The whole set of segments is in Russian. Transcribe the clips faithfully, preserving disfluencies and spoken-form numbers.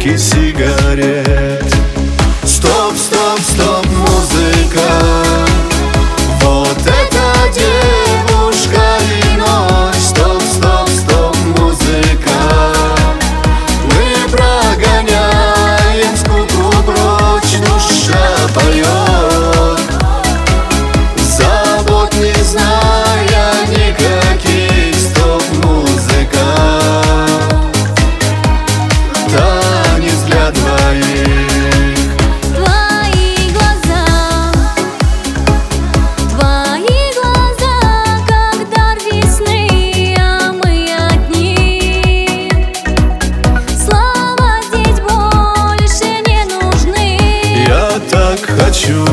коробки сигарет. Стоп, стоп, стоп, музыка. Вот эта девушка иной. Стоп, стоп, стоп, музыка. Мы прогоняем скуку прочь, душа поет, забот не зная никаких. Стоп, музыка. Танец для двоих. Хочу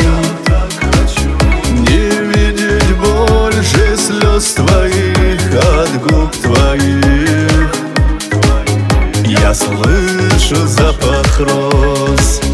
не видеть больше слез твоих от губ твоих. Я слышу запах роз.